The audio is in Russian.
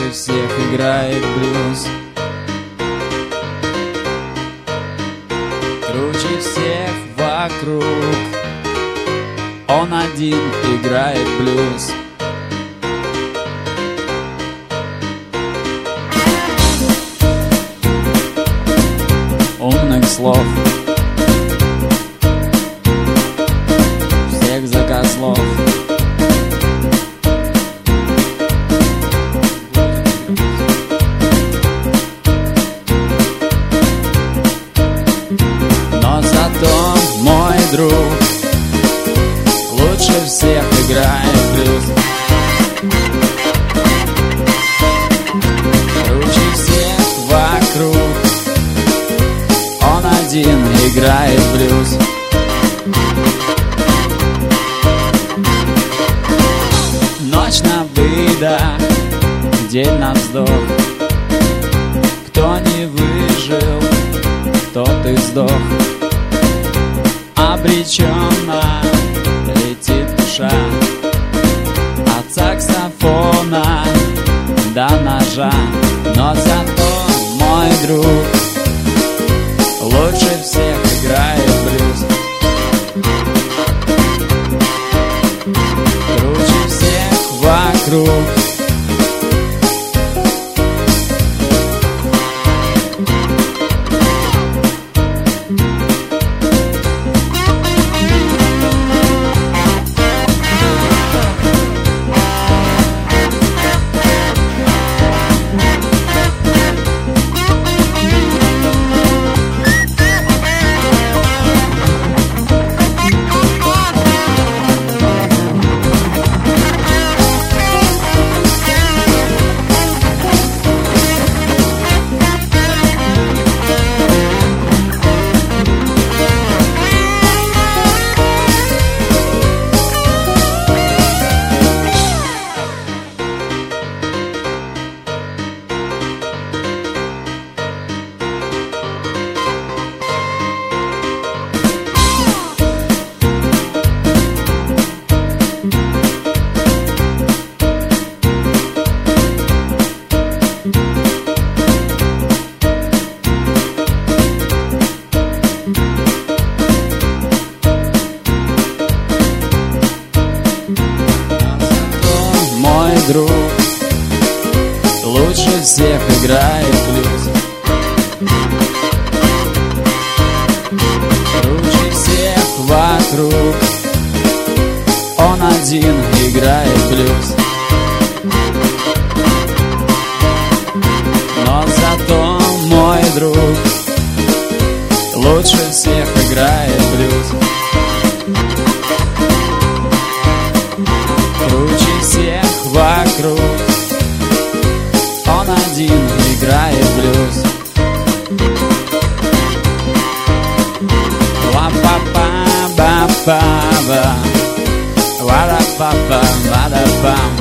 Лучше всех играет блюз. Круче всех вокруг. Он один играет блюз. Умных слов всех за козлов. Но зато мой друг лучше всех играет блюз. Круче всех вокруг. Он один играет блюз. Ночь на выдох, день на вздох. Кто не выжил, тот и сдох. Обреченно летит душа от саксофона до ножа. Но зато мой друг лучше всех играет блюз. Круче всех вокруг. Друг лучше всех играет блюз. Круче всех вокруг. Он один играет блюз. Но зато мой друг лучше всех играет блюз. Круче всех вокруг. Он один играет блюз. Ла-па-па-ба-па-ба. Ла-ра-па-па-ба-да-пам.